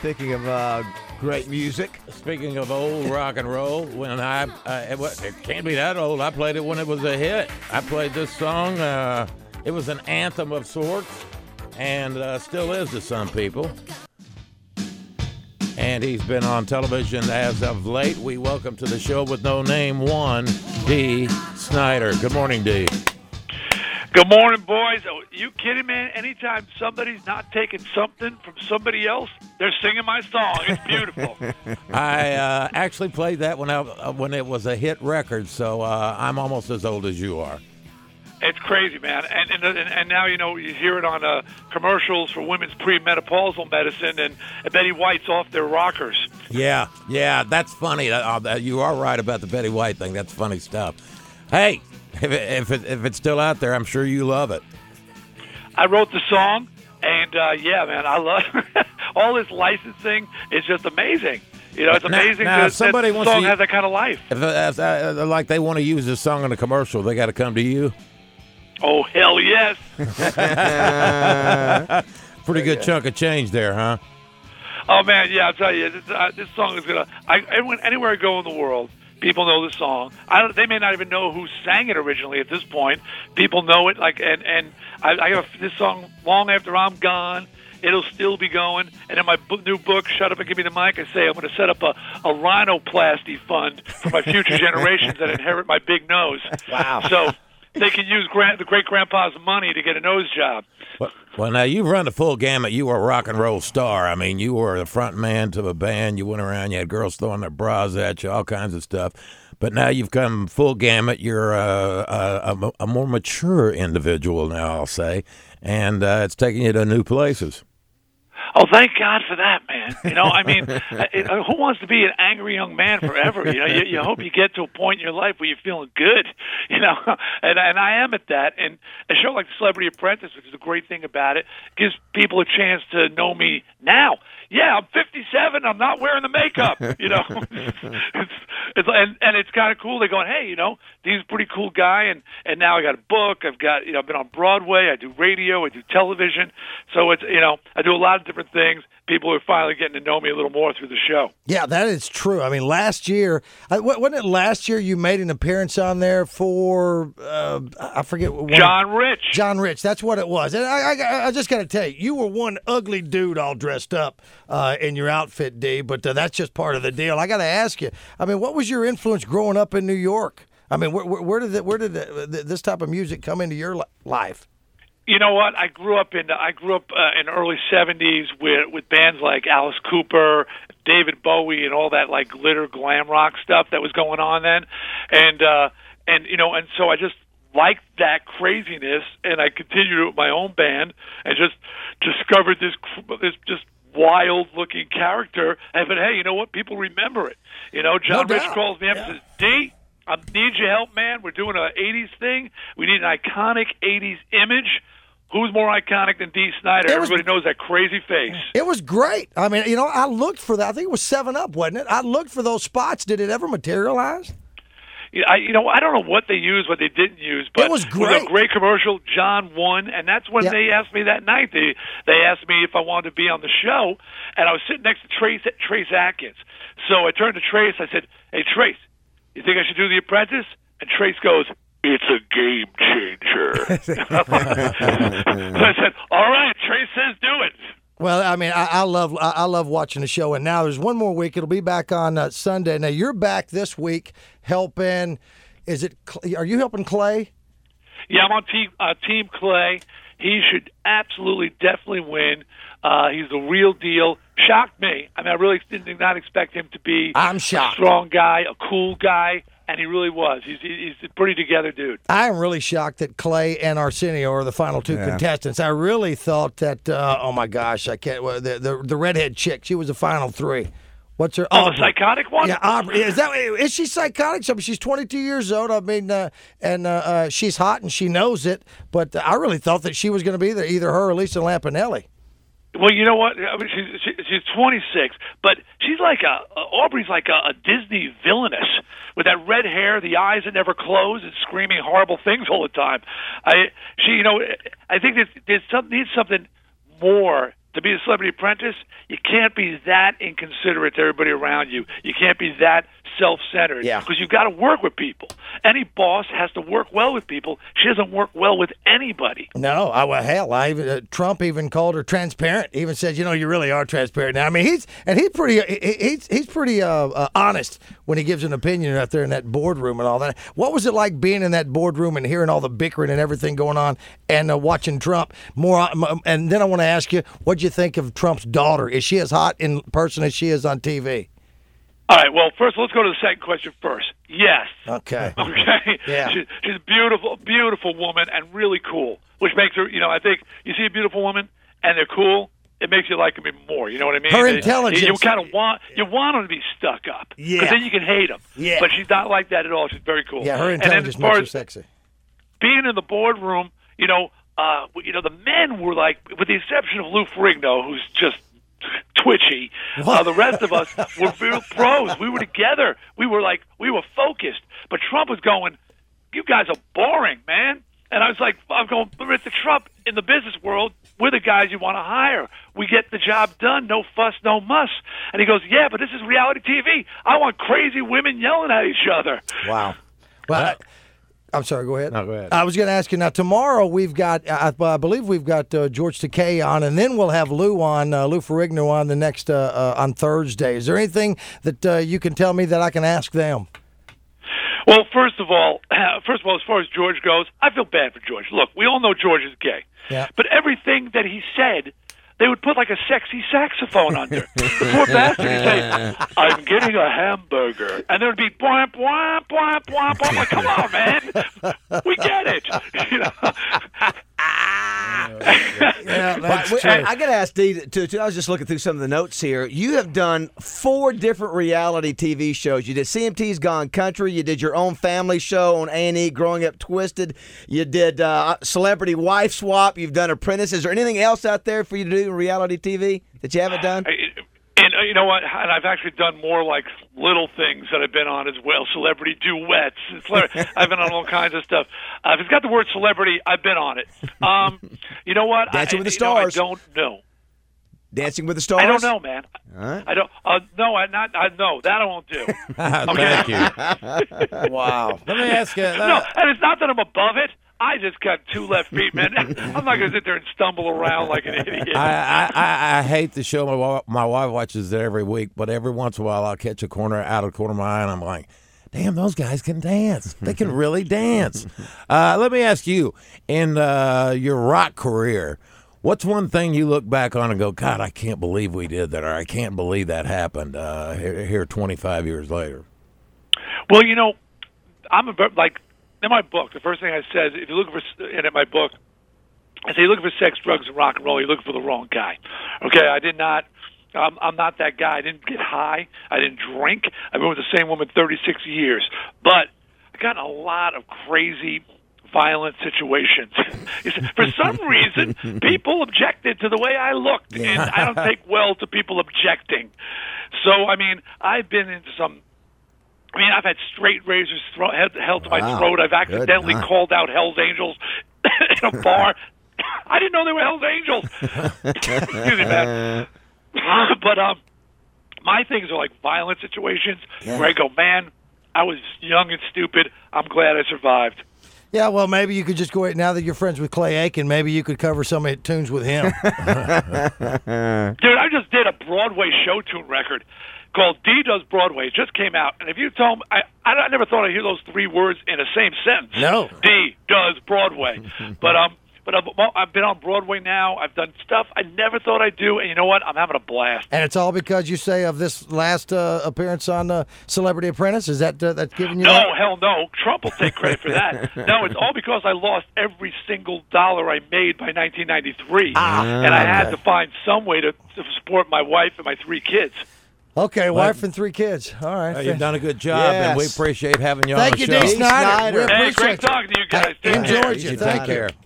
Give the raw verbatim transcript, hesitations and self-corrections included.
Thinking of uh, great music. Speaking of old rock and roll, when I, uh, it, wa- it can't be that old. I played it when it was a hit. I played this song. Uh, it was an anthem of sorts, and uh, still is to some people. And he's been on television as of late. We welcome to the show with no name one, Dee Snider. Good morning, Dee. Good morning, boys. Oh, you kidding, man? Anytime somebody's not taking something from somebody else, they're singing my song. It's beautiful. I uh, actually played that when I, uh, when it was a hit record, so uh, I'm almost as old as you are. It's crazy, man. And and, and, and now, you know, you hear it on uh, commercials for women's premenopausal medicine, and, and Betty White's off their rockers. Yeah, yeah, that's funny. Uh, uh, you are right about the Betty White thing. That's funny stuff. Hey, if it, if, it, if it's still out there, I'm sure you love it. I wrote the song, and, uh, yeah, man, I love all this licensing is just amazing. You know, it's amazing now, now, that, somebody that wants song to, has that kind of life. If, if, uh, like they want to use this song in a commercial, they got to come to you? Oh, hell yes. Pretty good chunk of change there, huh? Oh, man, yeah, I'll tell you, this, uh, this song is going to, everyone, anywhere I go in the world, people know the song. I don't, they may not even know who sang it originally at this point. People know it, like, and, and I, I have this song long after I'm gone. It'll still be going. And in my book, new book, Shut Up and Give Me the Mic, I say I'm going to set up a, a rhinoplasty fund for my future generations that inherit my big nose. Wow. So they can use grand, the great-grandpa's money to get a nose job. Well, well, now, you've run the full gamut. You were a rock and roll star. I mean, you were the front man to a band. You went around, you had girls throwing their bras at you, all kinds of stuff. But now you've come full gamut. You're a, a, a, a more mature individual now, I'll say, and uh, it's taking you to new places. Oh, thank God for that, man. You know, I mean, it, who wants to be an angry young man forever? You know, you, you hope you get to a point in your life where you're feeling good, you know, and, and I am at that. And a show like The Celebrity Apprentice, which is a great thing about it, gives people a chance to know me now. Yeah, I'm fifty-seven. I'm not wearing the makeup, you know. it's, it's, and, and it's kind of cool. They're going, hey, you know, he's a pretty cool guy. And, and now I got a book. I've got, you know, I've been on Broadway. I do radio. I do television. So it's, you know, I do a lot of different things. People are finally getting to know me a little more through the show. Yeah, that is true. I mean, last year, I- wa- wasn't it last year you made an appearance on there for, uh, I forget. What, John Rich. John Rich, that's what it was. And I, I, I just got to tell you, you were one ugly dude all dressed up uh, in your outfit, D, but uh, that's just part of the deal. I got to ask you, I mean, what was your influence growing up in New York? I mean, where, where, where did, the, where did the, the, this type of music come into your li- life? You know what? I grew up in I grew up uh, in the early seventies with with bands like Alice Cooper, David Bowie, and all that like glitter glam rock stuff that was going on then, and uh, and you know, and so I just liked that craziness, and I continued with my own band, and just discovered this this just wild looking character. And but hey, you know what? People remember it. You know, John No Rich doubt. calls me up and Yeah. says, "D, I need your help, man. We're doing an eighties thing. We need an iconic eighties image. Who's more iconic than Dee Snider? It was- Everybody knows that crazy face." It was great. I mean, you know, I looked for that. I think it was seven up, wasn't it? I looked for those spots. Did it ever materialize? You know, I, you know, I don't know what they used, what they didn't use, but It was a great. great commercial. John won, and that's when Yeah. they asked me that night. They they asked me if I wanted to be on the show, and I was sitting next to Trace Trace Atkins. So I turned to Trace. I said, "Hey, Trace, you think I should do The Apprentice?" And Trace goes, "It's a game changer." So I said, "All right." Trace says, "Do it." Well, I mean, I, I love I, I love watching the show, and now there's one more week. It'll be back on uh, Sunday. Now you're back this week helping. Is it? Cl- Are you helping Clay? Yeah, I'm on team uh, Team Clay. He should absolutely, definitely win. Uh, he's the real deal. Shocked me. I mean, I really did not expect him to be I'm a shocked. strong guy, a cool guy, and he really was. He's he's a pretty together dude. I am really shocked that Clay and Arsenio are the final two Yeah. contestants. I really thought that. Uh, oh my gosh, I can't. Well, the, the the redhead chick. She was the final three. What's her? Oh, the Aubrey. psychotic one? Yeah, Aubrey. Is that is she psychotic? So she's twenty-two years old. I mean, uh, and uh, uh, she's hot and she knows it. But I really thought that she was going to be there, either her or Lisa Lampanelli. Well, you know what? I mean, she's she, she's twenty-six, but she's like a uh, Aubrey's like a, a Disney villainess with that red hair, the eyes that never close, and screaming horrible things all the time. I she, you know, I think there's, there's some, needs something more to be a Celebrity Apprentice, you can't be that inconsiderate to everybody around you. You can't be that self-centered. Yeah. Because you've got to work with people. Any boss has to work well with people. She doesn't work well with anybody. No, I, well, hell, I even, uh, Trump even called her transparent. Even said, you know, you really are transparent now. I mean, he's and he's pretty he, he's he's pretty uh, uh, honest when he gives an opinion out there in that boardroom and all that. What was it like being in that boardroom and hearing all the bickering and everything going on, and uh, watching Trump more? Uh, and then I want to ask you, what'd you think of Trump's daughter? Is she as hot in person as she is on T V? All right, well, first, let's go to the second question first. Yes. Okay. Okay? Yeah. She, she's a beautiful, beautiful woman and really cool, which makes her, you know, I think you see a beautiful woman and they're cool, it makes you like them even more. You know what I mean? Her It- intelligence. You, kind of want, you want them to be stuck up. Yeah. Because then you can hate them. Yeah. But she's not like that at all. She's very cool. Yeah, her And then intelligence as far makes her as sexy. being in the boardroom, you know, uh, you know, the men were like, with the exception of Lou Ferrigno, who's just twitchy. Uh, the rest of us were real pros. We were together. We were like, we were focused. But Trump was going, you guys are boring, man. And I was like, I'm going, Mister Trump, in the business world, we're the guys you want to hire. We get the job done, no fuss, no muss. And he goes, yeah, but this is reality T V. I want crazy women yelling at each other. Wow. Well, I, I'm sorry. Go ahead. No, go ahead. I was going to ask you now. Tomorrow we've got, I, I believe we've got uh, George Takei on, and then we'll have Lou on, uh, Lou Ferrigno on the next uh, uh, on Thursday. Is there anything that uh, you can tell me that I can ask them? Well, first of all, first of all, as far as George goes, I feel bad for George. Look, we all know George is gay. Yeah. But everything that he said, they would put like a sexy saxophone under. The poor bastard would say, I'm getting a hamburger. And there would be, bwah, bwah, bwah, bwah, bwah. I'm like, come on, man. We get it. You know? Yeah, that's Wait, true. I, I got to ask Dee, too, too. I was just looking through some of the notes here. You have done four different reality T V shows. You did C M T's Gone Country. You did your own family show on A and E, Growing Up Twisted. You did uh, Celebrity Wife Swap. You've done Apprentice. Is there anything else out there for you to do in reality T V that you haven't done? And uh, you know what? And I've actually done more like little things that I've been on as well. Celebrity duets. I've been on all kinds of stuff. Uh, if it's got the word celebrity, I've been on it. Um, you know what? Dancing I, with the you know, Stars. I don't know. Dancing with the Stars? I don't know, man. All right. I don't. Uh, no, I not. I no, that I won't do. Thank you. Wow. Let me ask you. No, and it's not that I'm above it. I just got two left feet, man. I'm not going to sit there and stumble around like an idiot. I, I, I, I hate the show. My, wa- my wife watches it every week, but every once in a while I'll catch a corner out of the corner of my eye, and I'm like, damn, those guys can dance. They can really dance. Uh, let me ask you, in uh, your rock career, what's one thing you look back on and go, God, I can't believe we did that, or I can't believe that happened uh, here, here twenty-five years later? Well, you know, I'm a, like, in my book, the first thing I said, if you're looking for, and in my book, I say, you're looking for sex, drugs, and rock and roll, you're looking for the wrong guy. Okay, I did not, um, I'm not that guy. I didn't get high. I didn't drink. I've been with the same woman thirty-six years. But I've gotten a lot of crazy, violent situations. For some reason, people objected to the way I looked, and I don't take well to people objecting. So, I mean, I've been into some, I mean, I've had straight razors thro- held, held to my Wow. throat. I've accidentally Good. called out Hell's Angels in a bar. I didn't know they were Hell's Angels. Excuse me, man. But um, my things are like violent situations where I go, man, I was young and stupid. I'm glad I survived. Yeah, well, maybe you could just go ahead, now that you're friends with Clay Aiken, maybe you could cover some of the tunes with him. Dude, I just did a Broadway show tune record called D Does Broadway. It just came out. And if you told me, I, I never thought I'd hear those three words in the same sentence. No. D Does Broadway. but um, but I've, I've been on Broadway now. I've done stuff I never thought I'd do. And you know what? I'm having a blast. And it's all because you say of this last uh, appearance on uh, Celebrity Apprentice? Is that uh, that's giving you No, that? hell no. Trump will take credit for that. No, it's all because I lost every single dollar I made by nineteen ninety-three. and I had okay. to find some way to, to support my wife and my three kids. Okay, wife and three kids. All right. Uh, you've done a good job, and we Yes. appreciate having you Thank on the you, show. D. Snyder. Snyder. We Hey, appreciate great you. talking to you guys. Hey, Take care. enjoyed you. You Thank take you. care.